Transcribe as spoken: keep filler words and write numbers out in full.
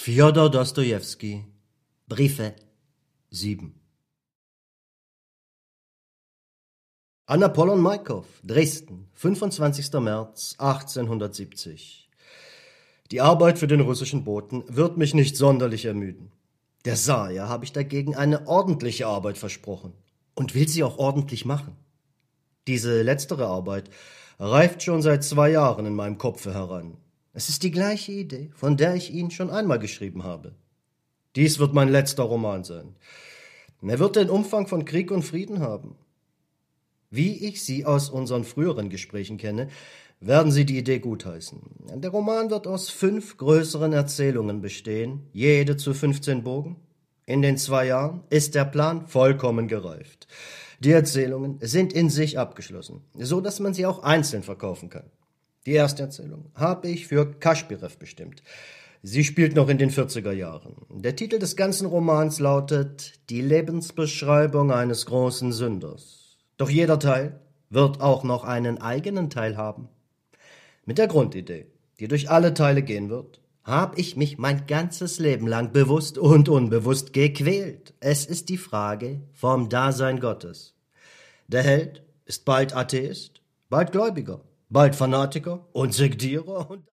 Fjodor Dostojewski. Briefe sieben. An Apollon Maikov, Dresden, fünfundzwanzigster März achtzehnhundertsiebzig. Die Arbeit für den russischen Boten wird mich nicht sonderlich ermüden. Der Saja habe ich dagegen eine ordentliche Arbeit versprochen und will sie auch ordentlich machen. Diese letztere Arbeit reift schon seit zwei Jahren in meinem Kopfe heran. Es ist die gleiche Idee, von der ich Ihnen schon einmal geschrieben habe. Dies wird mein letzter Roman sein. Er wird den Umfang von Krieg und Frieden haben. Wie ich Sie aus unseren früheren Gesprächen kenne, werden Sie die Idee gutheißen. Der Roman wird aus fünf größeren Erzählungen bestehen, jede zu fünfzehn Bogen. In den zwei Jahren ist der Plan vollkommen gereift. Die Erzählungen sind in sich abgeschlossen, so dass man sie auch einzeln verkaufen kann. Die erste Erzählung habe ich für Kaschpirew bestimmt. Sie spielt noch in den vierziger Jahren. Der Titel des ganzen Romans lautet »Die Lebensbeschreibung eines großen Sünders«. Doch jeder Teil wird auch noch einen eigenen Teil haben. Mit der Grundidee, die durch alle Teile gehen wird, habe ich mich mein ganzes Leben lang bewusst und unbewusst gequält. Es ist die Frage vom Dasein Gottes. Der Held ist bald Atheist, bald Gläubiger, bald Fanatiker und Sektierer und